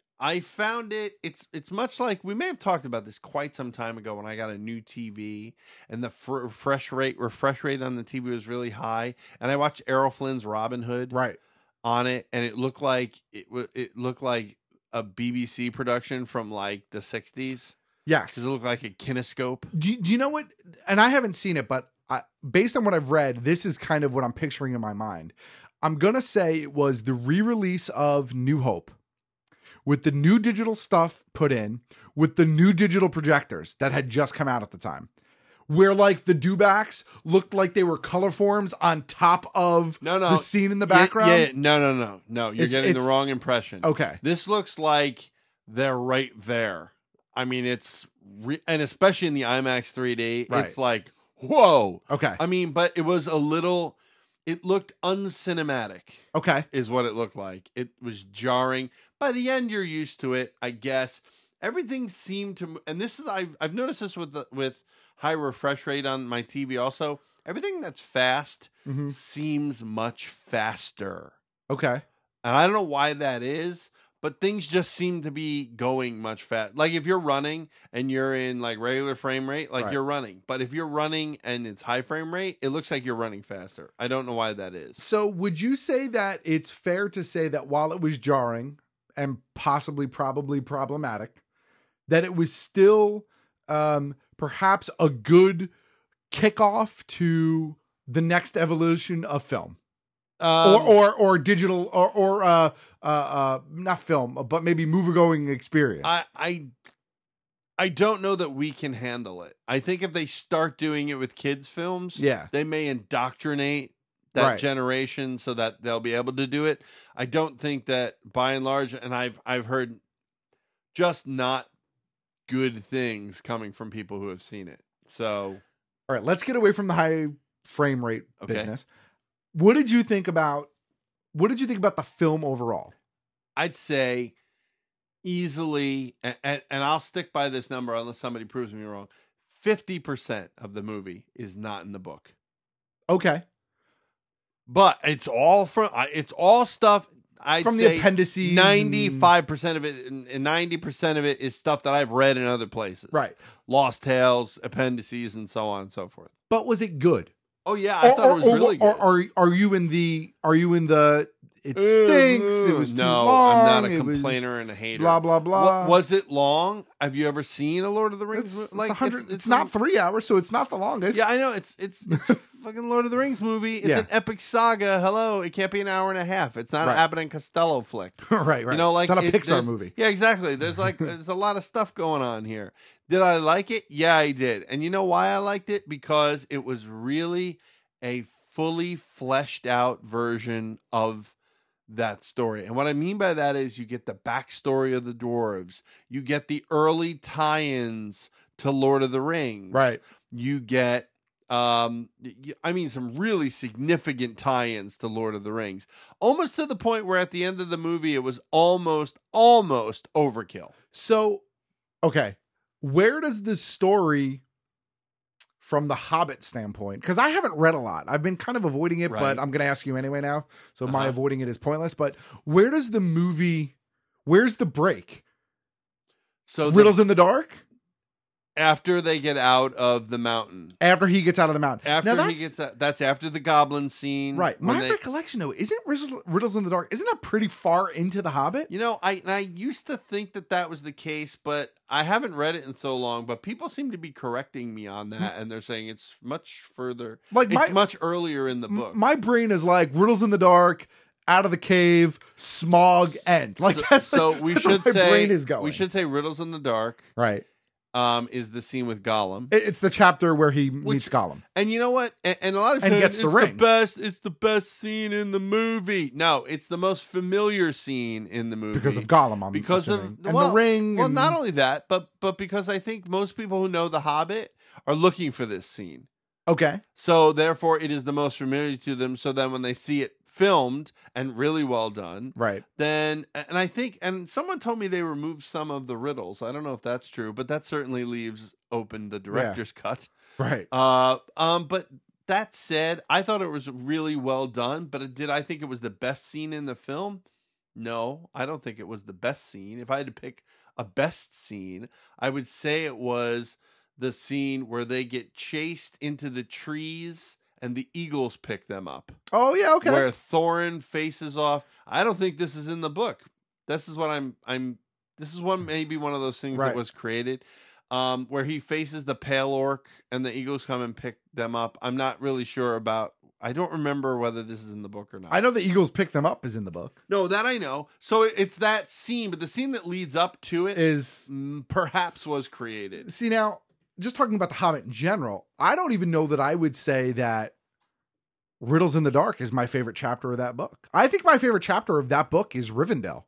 I found it. It's it's much like we may have talked about this quite some time ago when I got a new T V, and the fr- refresh rate refresh rate on the T V was really high, and I watched Errol Flynn's Robin Hood Right. on it, and it looked like it w- it looked like a B B C production from like the sixties. Yes. Because it looked like a kinescope. Do, do you know what? And I haven't seen it, but I, based on what I've read, this is kind of what I'm picturing in my mind. I'm going to say it was the re-release of New Hope with the new digital stuff put in with the new digital projectors that had just come out at the time. Where like the dewbacks looked like they were color forms on top of No, no. the scene in the Yeah, background. Yeah, no, no, no, no. You're It's- getting the it's- wrong impression. Okay. This looks like they're right there. I mean, it's re- and especially in the IMAX three D, Right. it's like whoa. Okay. I mean, but it was a little. It looked uncinematic. Okay. Is what it looked like. It was jarring. By the end, you're used to it, I guess. Everything seemed to, and this is I've I've noticed this with the, with high refresh rate on my T V also. Everything that's fast Mhm. seems much faster. Okay. And I don't know why that is, but things just seem to be going much fast. Like if you're running and you're in like regular frame rate, like Right. you're running. But if you're running and it's high frame rate, it looks like you're running faster. I don't know why that is. So would you say that it's fair to say that while it was jarring and possibly probably problematic, that it was still um, perhaps a good kickoff to the next evolution of film? Um, or or or digital or or uh uh uh not film, but maybe movie going experience. I I I don't know that we can handle it. I think if they start doing it with kids films, Yeah. they may indoctrinate that Right. generation so that they'll be able to do it. I don't think that by and large, and I've I've heard just not good things coming from people who have seen it. So All right, let's get away from the high frame rate Okay. business. What did you think about what did you think about the film overall? I'd say easily, and, and, and I'll stick by this number unless somebody proves me wrong. fifty percent of the movie is not in the book. Okay. But it's all from it's all stuff I'd From the say appendices ninety-five percent of it and and ninety percent of it is stuff that I've read in other places. Right. Lost Tales, appendices, and so on and so forth. But was it good? Oh yeah, I thought it was or, really or, good. Or, are are you in the are you in the it stinks, it was too no, long, I'm not a it was complainer and a hater. Blah blah blah. Wa- was it long? Have you ever seen a Lord of the Rings? It's, like it's, a hundred, it's, not three hours, so it's not the longest. Yeah, I know. It's it's it's a fucking Lord of the Rings movie. It's Yeah. an epic saga. Hello, it can't be an hour and a half. It's not Right. an Abbott and Costello flick. right, right. You know, like it's not a it- Pixar there's- movie. Yeah, exactly. There's like there's a lot of stuff going on here. Did I like it? Yeah, I did. And you know why I liked it? Because it was really a fully fleshed out version of that story. And what I mean by that is you get the backstory of the dwarves. You get the early tie-ins to Lord of the Rings. Right. You get um y- I mean some really significant tie-ins to Lord of the Rings. Almost to the point where at the end of the movie it was almost almost overkill. So, okay, where does this story from the Hobbit standpoint? Because I haven't read a lot. I've been kind of avoiding it, Right. but I'm going to ask you anyway now. So my Uh-huh. avoiding it is pointless. But where does the movie? Where's the break? So the- Riddles in the Dark. after they get out of the mountain. After he gets out of the mountain. After Now, he that's- gets out, that's after the goblin scene. Right. when My they- recollection, though, isn't Riddles- Riddles in the Dark, isn't that pretty far into The Hobbit? You know, I and I used to think that that was the case, but I haven't read it in so long. But people seem to be correcting me on that, and they're saying it's much further, Like, it's my- much earlier in the book. My brain is like Riddles in the Dark, out of the cave, smog, end. Like so, that's so like, we that's where should my say brain is going. we should say Riddles in the Dark. Right. Um, is the scene with Gollum. It- It's the chapter where he meets Gollum. And you know what? And, and a lot of And times gets the it's ring. best. It's the best scene in the movie. No, it's the most familiar scene in the movie Because of Gollum, I'm because assuming. of And well, the ring Well, and- not only that, but but because I think most people who know The Hobbit are looking for this scene. Okay. So therefore, it is the most familiar to them. So then, when they see it filmed and really well done, Right. then and I think and someone told me they removed some of the riddles. I don't know if that's true, but that certainly leaves open the director's cut. Right. Uh, um, but that said, I thought it was really well done. But did I think it was the best scene in the film? No, I don't think it was the best scene. If I had to pick a best scene, I would say it was the scene where they get chased into the trees and the eagles pick them up. Oh yeah, okay. Where Thorin faces off. I don't think this is in the book. This is what I'm. I'm. This is one maybe one of those things Right. that was created, um, where he faces the pale orc and the eagles come and pick them up. I'm not really sure about. I don't remember whether this is in the book or not. I know the Eagles pick them up is in the book. No, that I know. So it- it's that scene, but the scene that leads up to it Is mm, perhaps was created. See now, just talking about the Hobbit in general, I don't even know that I would say that Riddles in the Dark is my favorite chapter of that book. I think my favorite chapter of that book is Rivendell.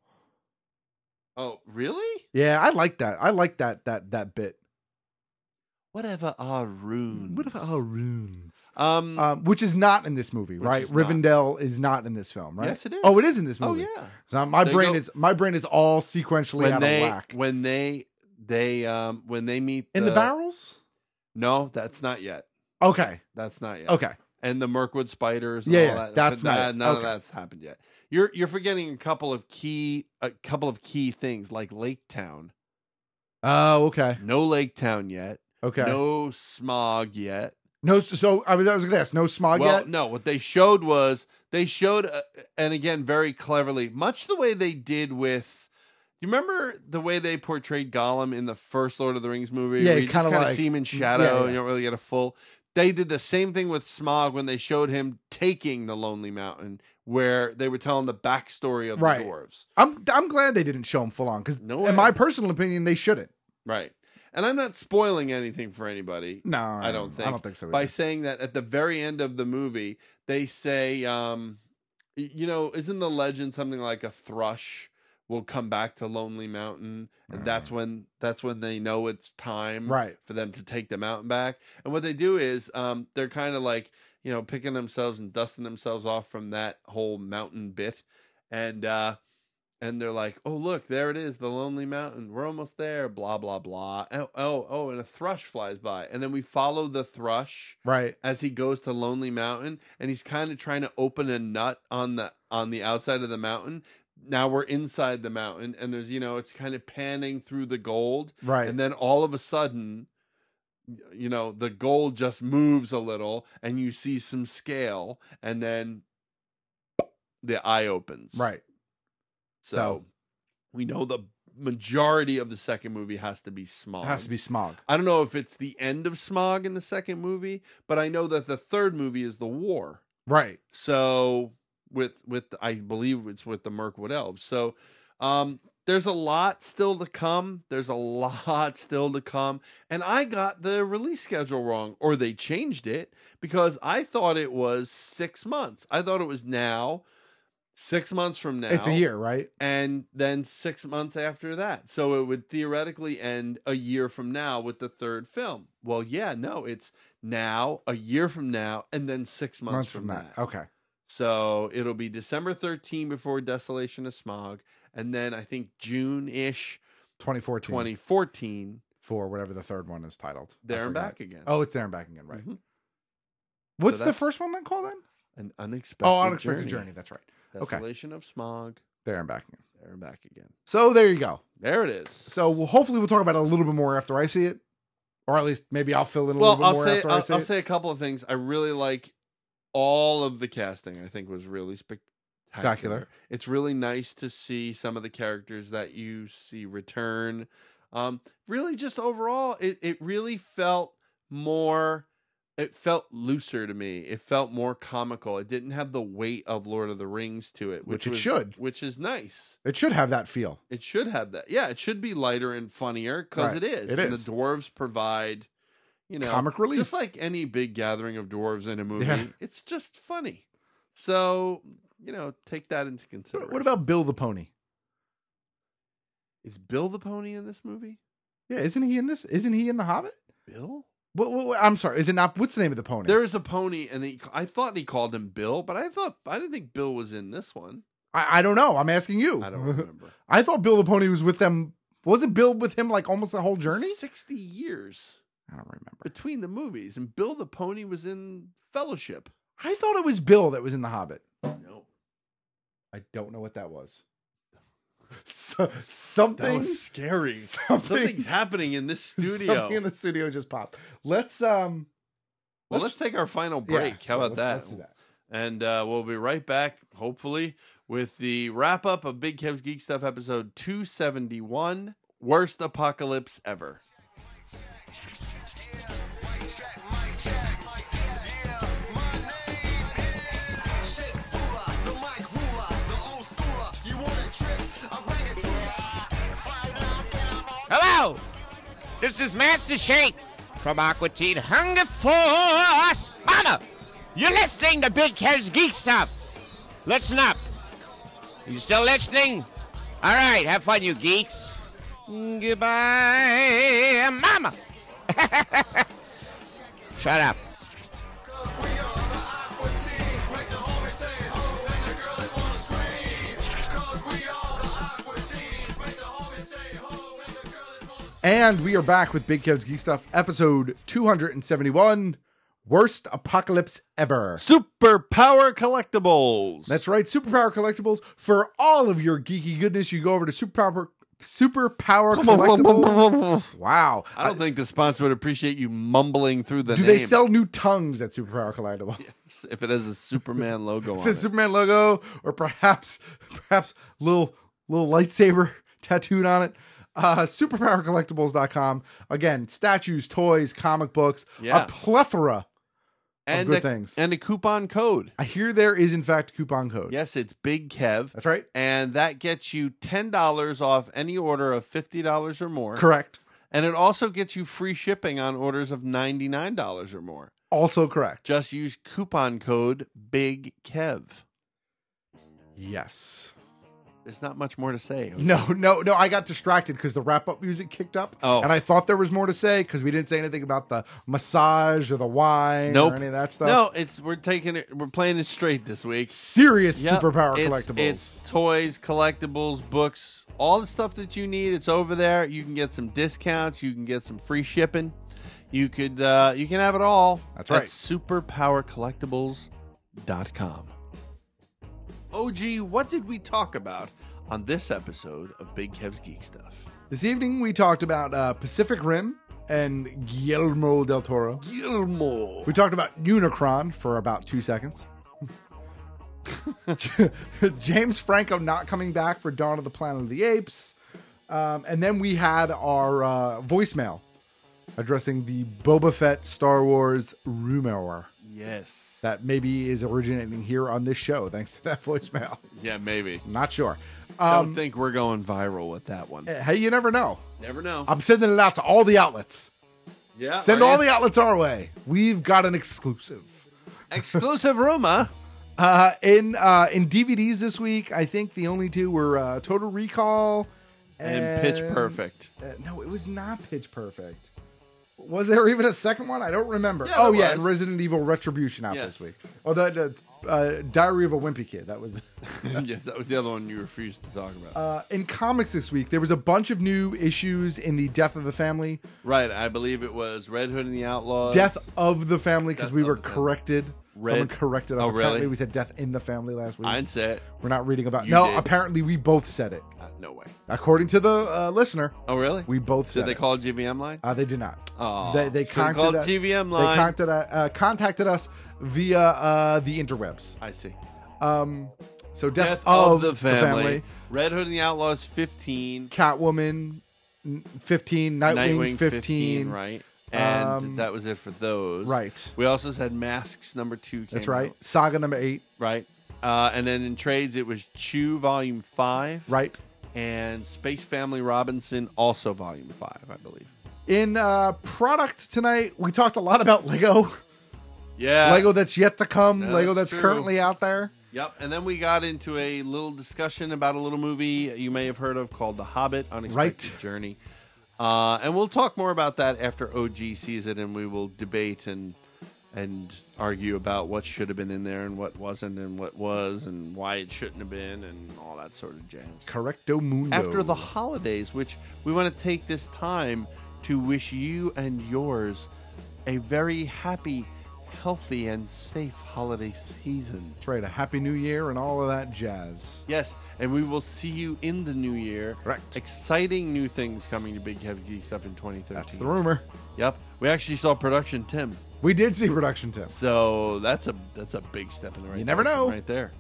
Oh, really? Yeah, I like that. I like that that that bit. Whatever are runes? Whatever are runes? Um, Um, which is not in this movie, Which right? is not. Rivendell is not in this film, right? Yes, it is. Oh, it is in this Oh, movie. yeah. So my They brain go- is my brain is all sequentially when out they of whack. when they they um when they meet In the barrels? No, that's not yet. Okay. That's not yet. Okay. And the Mirkwood spiders. And Yeah, all yeah, that. that's but not nah, it. None of Okay. that's happened yet. You're you're forgetting a couple of key a couple of key things like Lake Town. Oh, okay. No Lake Town yet. Okay. No smog yet. No, so I was, I was going to ask, no smog well, yet? no. What they showed was they showed, uh, and again, very cleverly, much the way they did with. You remember the way they portrayed Gollum in the first Lord of the Rings movie? Yeah, where you just kinda kind of like- see him in yeah, shadow, yeah. and you don't really get a full. they did the same thing with Smaug when they showed him taking the Lonely Mountain, where they were telling the backstory of Right. the dwarves. I'm I'm glad they didn't show him full on because, No in way. my personal opinion, they shouldn't. Right. And I'm not spoiling anything for anybody. No, I don't think. I don't think so By either. saying that at the very end of the movie, they say, um, y- you know, isn't the legend something like a thrush will come back to Lonely Mountain, and that's when that's when they know it's time Right. for them to take the mountain back. And what they do is, um, they're kind of like, you know, picking themselves and dusting themselves off from that whole mountain bit, and uh, and they're like, oh look, there it is, the Lonely Mountain. We're almost there. Blah blah blah. Oh oh oh, and a thrush flies by, and then we follow the thrush Right. as he goes to Lonely Mountain, and he's kind of trying to open a nut on the on the outside of the mountain. Now we're inside the mountain, and there's, you know, it's kind of panning through the gold, Right. and then all of a sudden, you know, the gold just moves a little, and you see some scale, and then the eye opens. Right. So, So- we know the majority of the second movie has to be Smaug. It has to be Smaug. I don't know if it's the end of Smaug in the second movie, but I know that the third movie is the war. Right. So with with I believe it's with the Mirkwood Elves. So um there's a lot still to come. There's a lot still to come. And I got the release schedule wrong, or they changed it, because I thought it was six months. I thought it was now, six months from now. It's a year, right? And then six months after that. So it would theoretically end a year from now with the third film. Well, yeah, no, it's now, a year from now, and then six months, Months from, from that. that. Okay. So it'll be December thirteenth before Desolation of Smaug, and then I think June-ish twenty fourteen twenty fourteen. For whatever the third one is titled. I There and forgot. Back Again. Oh, it's There and Back Again, right. Mhm. What's So the that's first one then called then? An Unexpected Oh, Unexpected Journey. Journey. That's right. Okay. Desolation of Smaug. There and Back Again. There and Back Again. So there you go. There it is. So we'll, hopefully we'll talk about it a little bit more after I see it. Or at least maybe I'll fill in a Well, little bit I'll more say after I I'll, see I'll it. say a couple of things. I really like all of the casting. I think was really spectacular. Spectacular. It's really nice to see some of the characters that you see return. Um, really, just overall, it it really felt more. It felt looser to me. It felt more comical. It didn't have the weight of Lord of the Rings to it, Which which, it was, should. which is nice. It should have that feel. It should have that. Yeah, it should be lighter and funnier because Right. it is. It and is. the dwarves provide, you know, Comic relief. Just like any big gathering of dwarves in a movie, Yeah. it's just funny. So, you know, take that into consideration. What about Bill the Pony? Is Bill the Pony in this movie? Yeah, isn't he in this? Isn't he in The Hobbit? Bill? What, what, what- I'm sorry. Is it not? What's the name of the pony? There is a pony, and he, I thought he called him Bill, but I thought I didn't think Bill was in this one. I, I don't know. I'm asking you. I don't remember. I thought Bill the Pony was with them. Wasn't Bill with him like almost the whole journey? Sixty years I don't remember. between the movies, and Bill the Pony was in Fellowship. I thought it was Bill that was in The Hobbit. No, I don't know what that was. So, something that was scary. something- Something's happening in this studio. Something in the studio just popped. Let's um. Well, let's, take our final break. Yeah, How about let's- that? let's do that. And uh, we'll be right back, hopefully, with the wrap up of Big Kev's Geek Stuff episode two seventy-one, Worst Apocalypse Ever. Hello, this is Master Shake from Aqua Teen Hunger Force. Mama, you're listening to Big Kev's Geek Stuff. Listen up. You still listening? All right, have fun, you geeks. Goodbye, Mama. Shut up. And we are back with Big Kev's Geek Stuff, episode two seventy-one, Worst Apocalypse Ever. Superpower Collectibles. That's right, Superpower Collectibles. For all of your geeky goodness, you go over to Superpower Superpower Collectibles. Wow. I don't think the sponsor would appreciate you mumbling through the Do name. they sell new tongues at Superpower Collectibles? Yes, if it has a Superman logo on The it. Superman logo, or perhaps perhaps little little lightsaber tattooed on it. Uh, superpower collectibles dot com. Again, statues, toys, comic books, Yeah. a plethora and good a, things. And a coupon code. I hear there is, in fact, a coupon code. Yes, it's Big Kev. That's right. And that gets you ten dollars off any order of fifty dollars or more. Correct. And it also gets you free shipping on orders of ninety-nine dollars or more. Also correct. Just use coupon code Big Kev. Yes. There's not much more to say. No, no, no. I got distracted because the wrap-up music kicked up. Oh. And I thought there was more to say because we didn't say anything about the massage or the wine Nope. or any of that stuff. No, it's we're taking it. We're playing it straight this week. Serious Yep. superpower It's- collectibles. It's toys, collectibles, books, all the stuff that you need. It's over there. You can get some discounts. You can get some free shipping. You could, uh, you can have it all. That's at right. superpower collectibles dot com. O G, what did we talk about on this episode of Big Kev's Geek Stuff? This evening we talked about uh, Pacific Rim and Guillermo del Toro. Guillermo. We talked about Unicron for about two seconds. James Franco not coming back for Dawn of the Planet of the Apes. Um, and then we had our uh, voicemail addressing the Boba Fett Star Wars rumor. Yes. That maybe is originating here on this show, thanks to that voicemail. Yeah, maybe. Not sure. Don't Um, think we're going viral with that one. hey, you never know. Never know. I'm sending it out to all the outlets. Yeah. Send are all you? the outlets our way. We've got an exclusive. Exclusive rumor. Uh, in uh, in D V Ds this week, I think the only two were uh, Total Recall and, And Pitch Perfect. Uh, no, it was not Pitch Perfect. Was there even a second one? I don't remember. Yeah, oh there yeah, was. and Resident Evil Retribution out Yes. this week. Oh, the, the uh, Diary of a Wimpy Kid. That was. The Yes, that was the other one you refused to talk about. uh, in comics this week, there was a bunch of new issues in the Death of the Family. Right, I believe it was Red Hood and the Outlaws. Death of the Family, because Death we of were the Family. corrected. Red- Someone corrected us. Oh, Apparently really? we said Death in the Family last week. I didn't say it. We're not reading about. You no, did. apparently we both said it. Uh, no way. According to the uh, listener, Oh, really? we both said Did they it. call it G V M line? Uh, they did not. Oh, they they should've contacted called G V M They line. contacted, uh, contacted us via uh, the interwebs. I see. Um, so Death, Death of, of the family. Red Hood and the Outlaws fifteen. Catwoman n- fifteen, Nightwing, fifteen, right? And Um, that was it for those. right. We also said Masks number two. Came That's right. out. Saga number eight. Right. Uh, and then in trades, it was Chew Volume five. Right. And Space Family Robinson, also Volume five, I believe. In uh, product tonight, we talked a lot about Lego. Yeah. Lego that's yet to come. No, Lego that's that's true. currently out there. Yep. And then we got into a little discussion about a little movie you may have heard of called The Hobbit, Unexpected Right. Journey. Uh, and we'll talk more about that after O G sees it, and we will debate and and argue about what should have been in there and what wasn't and what was and why it shouldn't have been and all that sort of jazz. Correcto mundo. After the holidays, which we want to take this time to wish you and yours a very happy, healthy, and safe holiday season. That's right. A happy new year and all of that jazz. Yes, and we will see you in the new year. Correct. Exciting new things coming to Big Heavy Geek Stuff in twenty thirteen. That's the rumor. Yep. We actually saw Production Tim. We did see Production Tim. So that's a that's a big step in the right You never direction know. right there.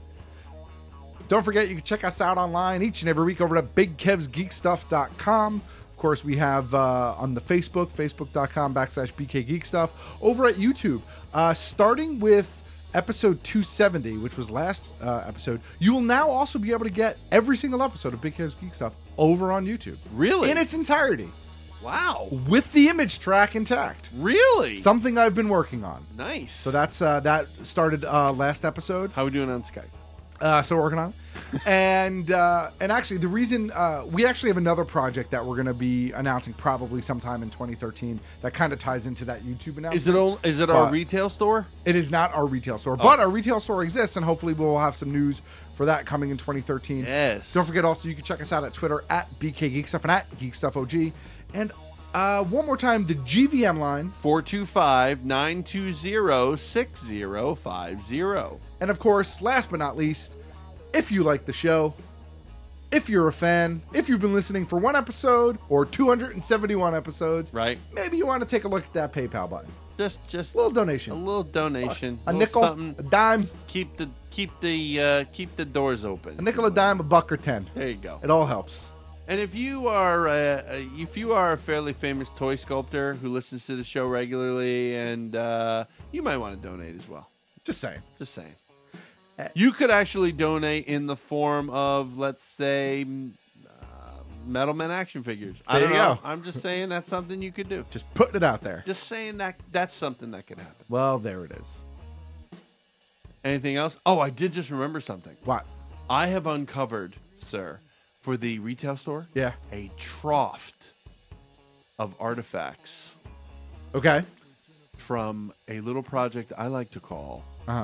Don't forget, you can check us out online each and every week over at big kevs geek stuff dot com. Of course, we have uh, on the Facebook, facebook.com backslash bkgeekstuff. Over at YouTube, uh, starting with episode two seventy, which was last uh, episode, you will now also be able to get every single episode of Big Kev's Geek Stuff over on YouTube. Really? In its entirety. Wow. With the image track intact. Really? Something I've been working on. Nice. So that's uh, that started uh, last episode. How are we doing on Skype? Uh, so working on it. and uh, and actually the reason uh, we actually have another project that we're going to be announcing probably sometime in twenty thirteen that kind of ties into that YouTube announcement. Is it all, is it our But retail store? It is not our retail store, Oh. but our retail store exists, and hopefully we'll have some news for that coming in twenty thirteen. Yes. Don't forget also you can check us out at Twitter at B K Geek Stuff and at Geek Stuff O G. And uh, one more time, the G V M line four two five, nine two zero, six zero five zero. And of course, last but not least, if you like the show, if you're a fan, if you've been listening for one episode or two hundred seventy-one episodes, right? Maybe you want to take a look at that PayPal button. Just, just a little donation, a little donation, a little nickel, something. a dime, Keep the keep the uh, keep the doors open. a nickel, a dime, a buck, or ten. There you go. It all helps. And if you are uh, if you are a fairly famous toy sculptor who listens to the show regularly, and uh, you might want to donate as well. Just saying. Just saying. You could actually donate in the form of, let's say, uh, Metal Men action figures. I There don't you know. go. I'm just saying that's something you could do. Just putting it out there. Just saying that that's something that could happen. Well, there it is. Anything else? Oh, I did just remember something. What? I have uncovered, sir, for the retail store, Yeah. a trough of artifacts. Okay. From a little project I like to call Uh huh.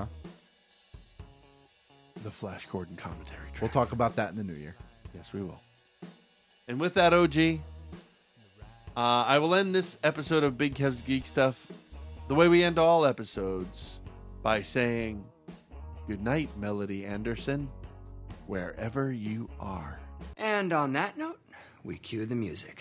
the Flash Gordon Commentary Track. We'll talk about that in the new year. Yes, we will. And with that, O G, uh, I will end this episode of Big Kev's Geek Stuff the way we end all episodes, by saying, good night, Melody Anderson, wherever you are. And on that note, we cue the music.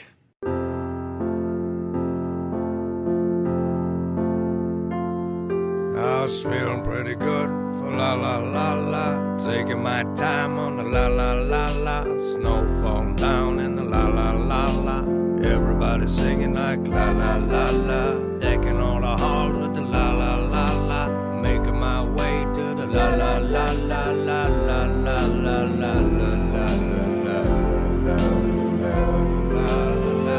I was feeling pretty good for la la la la, taking my time on the la la la la, snow falling down in the la la la la, everybody singing like la la la la, decking all the halls with the la la la la, making my way to the la la la la la la la la la la la la la la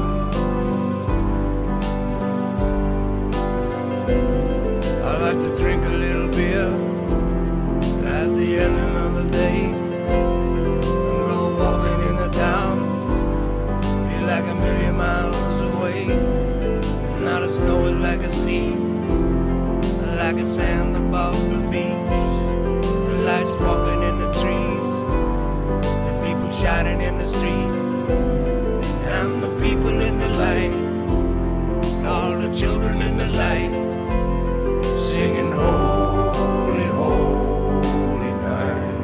I like to drink a little beer at the end of the day and go walking in the town, feel like a million miles away. Now the snow is like a sea, like a sand above the beach, the lights walking in the trees, the people shouting in the street, and the people in the light, all the children in the light, singing holy, holy night.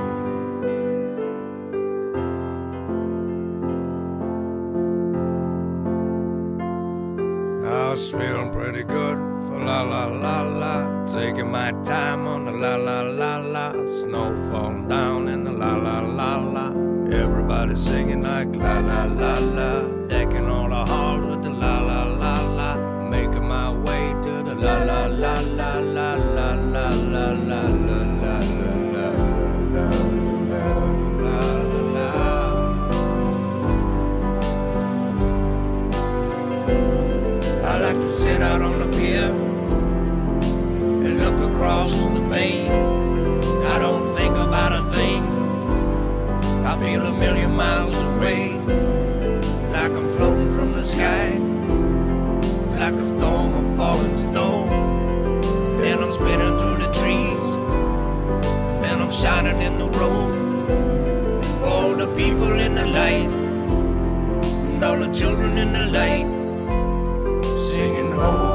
I was feeling pretty good for la la la la, taking my time on the la la la la, snow falling down in the la la la la, everybody singing like la la la la, decking all the halls with the la la la la, making my way to the la la la la la la la la la la la la la la. I like to sit out on the pier and look across the bay. I don't think about a thing. I feel a million miles away, like I'm floating from the sky, like a storm of falling snow. Then I'm spinning through the trees, then I'm shining in the road for all the people in the light and all the children in the light, singing home.